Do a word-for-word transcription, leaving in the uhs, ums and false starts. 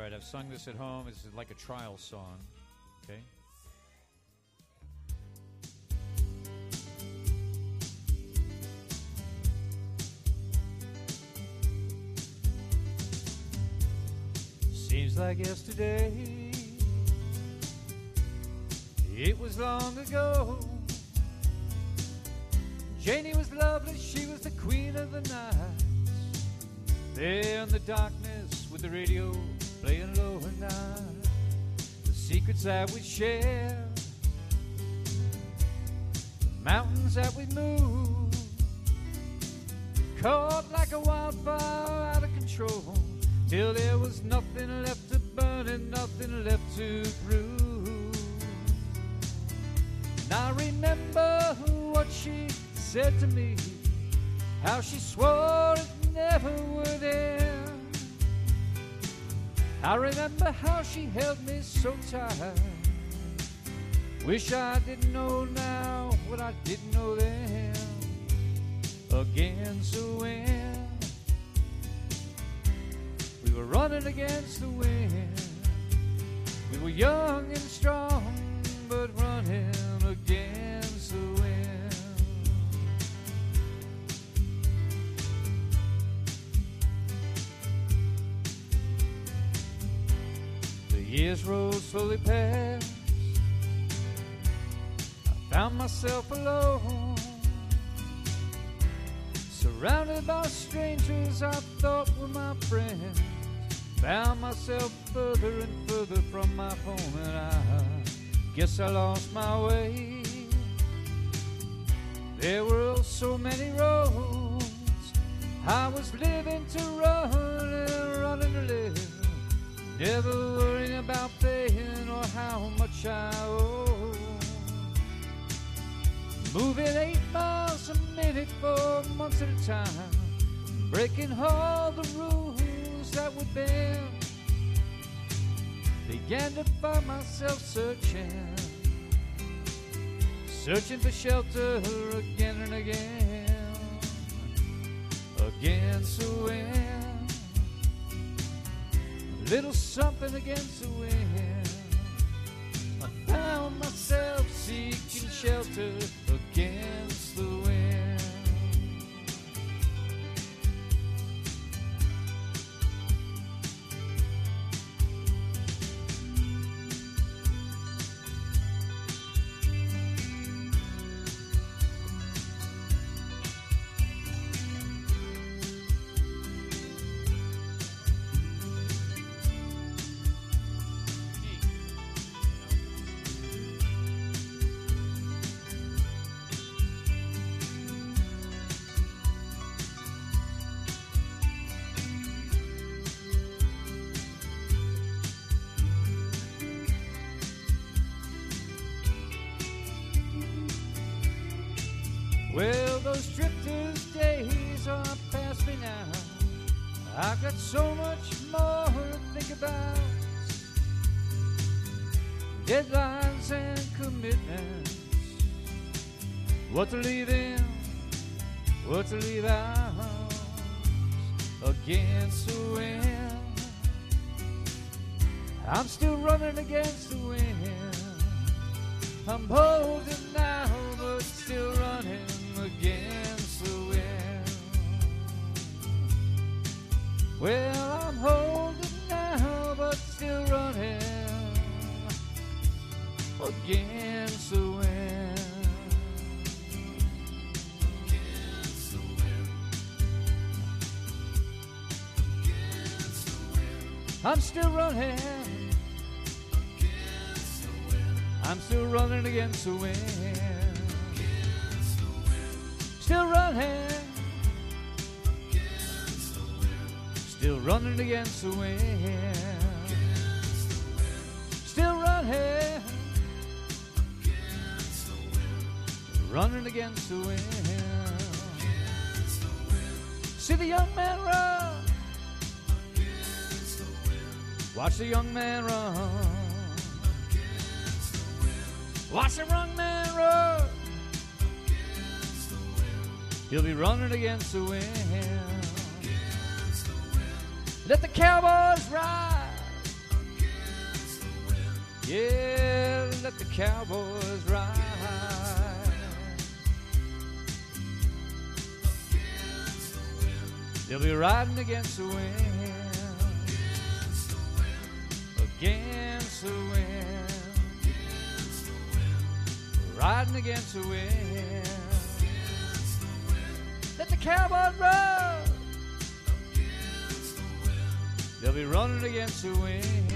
right, I've sung this at home. It's like a trial song, okay? Seems like yesterday, it was long ago. Janie was lovely, she was the queen of the night. There in the darkness with the radio playing low and night, the secrets that we share, the mountains that we move, caught like a wildfire out of control, till there was nothing left to burn and nothing left to prove. And I remember what she said to me, how she swore it never would end. I remember how she held me so tight. Wish I didn't know now what I didn't know then. Again, so when we were running against the wind, we were young and strong, but running against the wind. The years rolled slowly past. I found myself alone, surrounded by strangers I thought were my friends. Found myself further and further from my home, and I guess I lost my way. There were so many roads I was living to run and running to live, never worrying about paying or how much I owe. Moving eight miles a minute for months at a time, breaking all the rules that would bend. Began to find myself searching, searching for shelter again and again, against the wind, a little something against the wind. I found myself seeking shelter against the wind. Well, those drifters' days are past me now. I've got so much more to think about. Deadlines and commitments, what to leave in, what to leave out, against the wind. I'm still running against the wind. I'm holding now, but still running against the wind. Well, I'm holding now, but still running against the wind. Against the wind. Against the wind. I'm still running. Against the wind. I'm still running against the wind. Still running against the wind. Still running against the wind. Still running against the wind. Running against the wind. See the young man run. Against the wind. Watch the young man run. Against the wind. Watch the young man run. He'll be running against the wind. Against the wind. Let the cowboys ride. Yeah, let the cowboys ride. They'll be riding against the wind, against the wind, riding against the wind. Let the cowboys run. They'll be running against the wind.